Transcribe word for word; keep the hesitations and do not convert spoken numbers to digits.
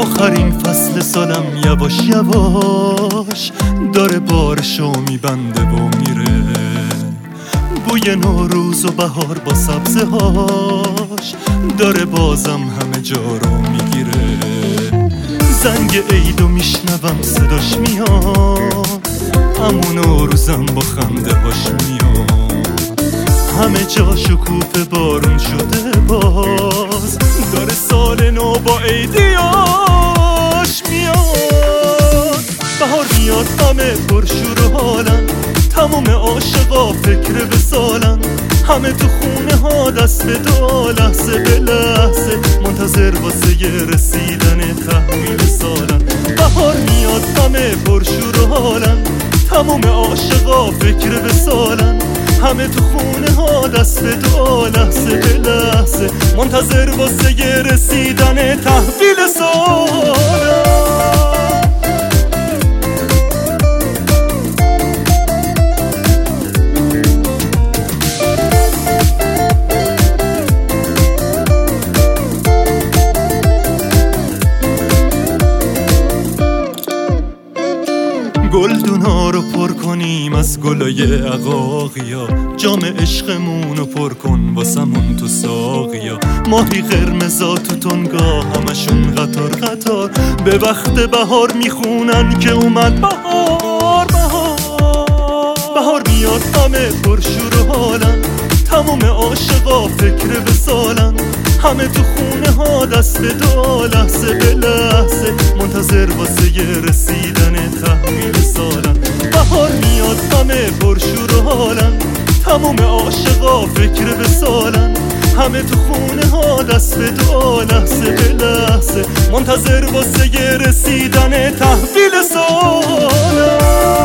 آخرین فصل سالم یواش یواش داره بارشو میبنده و میره. بوی نوروز و بهار با سبزه هاش داره بازم همه جا رو میگیره. زنگ عیدو میشنوم صداش میاد، همون نوروزم با خنده هاش میاد. همه جا شکوفه بارون شده باز داره سال نو با عیدیاش میاد. بهار میاد همه پرشور و حالن، تمام عاشقا فکر وصالن. همه تو خونه ها دست به دعا، لحظه به لحظه منتظر واسه ی رسیدن تحویل سالن. بهار میاد همه پرشور و حالن، تمام عاشقا فکر وصالن. همه تو خونه ها دست به دعا، لحظه به لحظه منتظر واسه ی رسیدن تحویل سالن. گلدونا رو پر کنیم از گلای عقاقیا، جام عشقمون رو پر کن واسمون تو ساقیا. ماهی قرمزا تو تنگا همشون قطار قطار، به وقت بهار میخونن که اومد بهار بهار. بهار میاد همه پرشور و حالن، تمام عاشقا فکر وصالن. همه تو خونه ها دست به دعا، لحظه به لحظه منتظر واسه ی رسیدن تحویل سالن. بهار میاد همه پرشور و حالن، تمام عاشقا فکر وصالن. همه تو خونه ها دست به دعا، لحظه به لحظه منتظر واسه ی رسیدن تحویل سالن.